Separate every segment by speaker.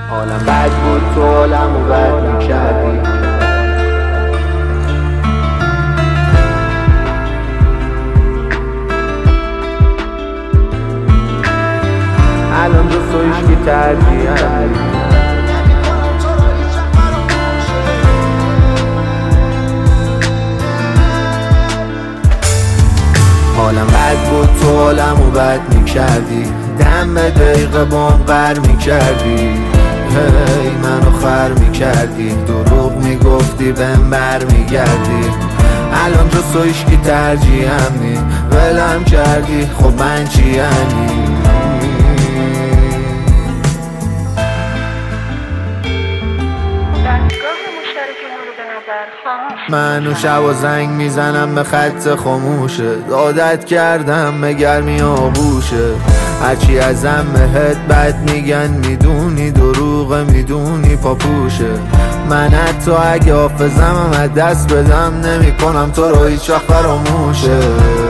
Speaker 1: حالم بد بود تو حالمو بد میکردی. الان دوست و هیچکی ترجیحم. حالم بد بود تو حالمو بد میکردی. دم دقیقه بام قر میکردی. هی منو خر میکردی. دروغ میگفتی بهم بر میگردی. الان جز تو هیچکی ترجیحم نی. ولم کردی خب من چی یعنی؟ من و شب و زنگ میزنم به خط خاموشه. عادت کردم به گرمی آغوشه. هرچی ازم بهت بد میگن میدونی دروغه، میدونی پاپوشه. من حتی اگه حافظم از دست بدم نمی کنم تو رو هیچ وقت فراموشه.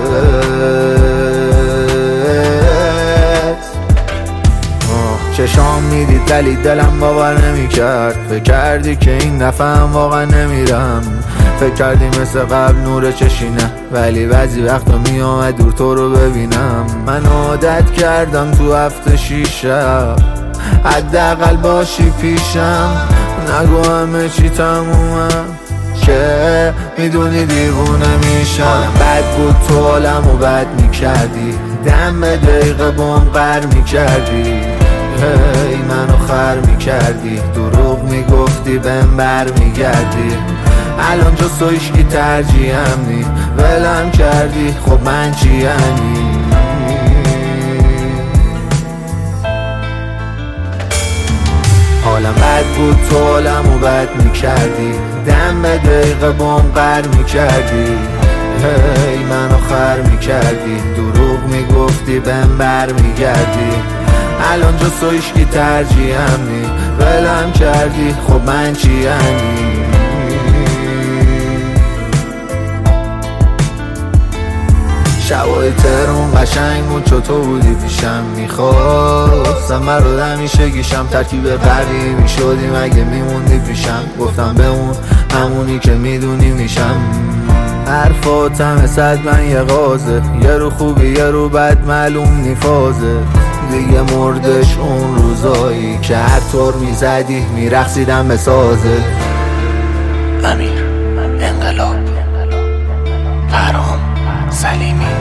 Speaker 1: چشام میدید ولی دلم باور نمیکرد. فکر کردی که این دفعه هم واقعا نمیرم. فکر کردی مثل قبل نور چشینه، ولی بعضی وقتا میامد دور تو رو ببینم. من عادت کردم تو هفته 6 شب حداقل باشی پیشم. نگو همه چی تمومه که میدونی دیوونه میشم. حالم بد بود تو حالمو بد میکردی. دم دقیقه بام قر میکردی. هی منو خر میکردی. دروغ میگفتی بهم بر میگردی. الان جز تو هیچکی ترجیحم نی. ولم کردی خب من چی یعنی؟ حالم بد بود تو حالمو بد میکردی. دم دقیقه بام قر میکردی. هی منو خر میکردی. دروغ میگفتی بهم بر میگردی. الان جز تو هیچکی ترجیحم نی. ولم کردی خب من چی یعنی؟ شبای تهرون قشنگ بود چو تو بودی پیشم. میخواستم من رو همیشه گیشم. ترکیب قوی میشدیم اگه میموندی پیشم. گفتم بمون همونی که میدونی میشم. حرفاتم صد من یه غازه. یه رو خوبی یه رو بد معلوم نیفازه. دیگه مردش اون روزایی که هر طور میزدی میرقصیدم به سازه.
Speaker 2: امیر انقلاب، فرام سلیمی.